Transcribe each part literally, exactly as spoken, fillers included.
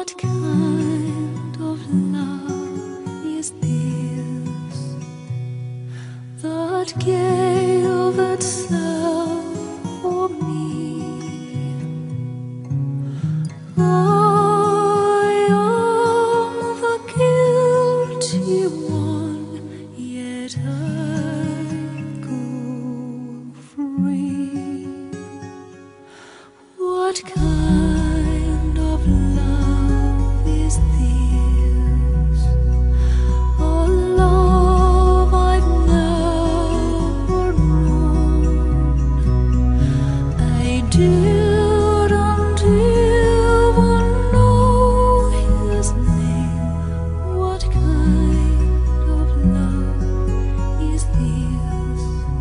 What kind of love is this that gave itself for me? I am the guilty one, yet I go free. What kind of love is this? A love I've never known. I didn't even know his name. What kind of love is this?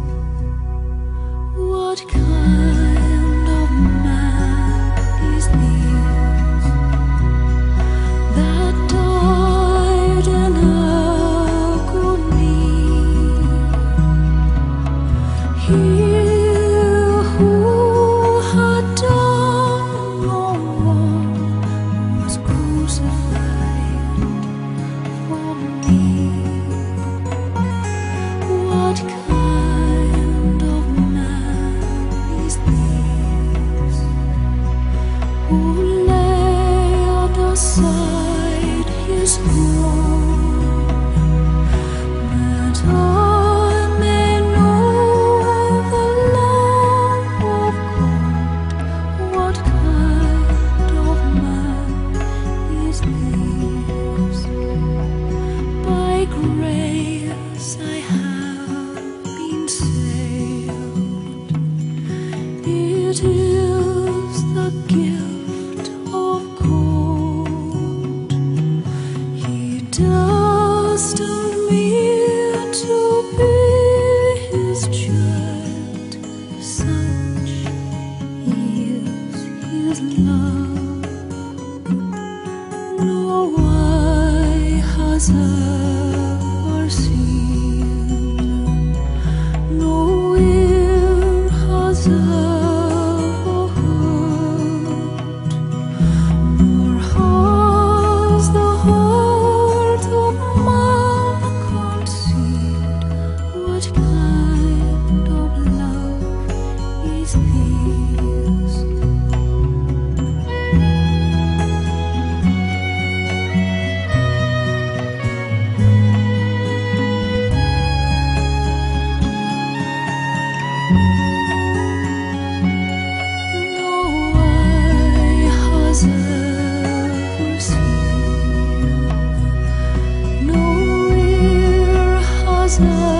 What kind of man is this that died in agony? He who had done no wrong was crucified for me. What kind of man is this who laid aside his throne that I may know the love of God? What kind of man is this? By grace I have been saved. It is the gift of God. He destined me to be His child. Such is His love. No eye has ever seen, no ear has ever heard, nor has the heart of man conceived. What kind of love is this? No eye has ever seen, no ear has ever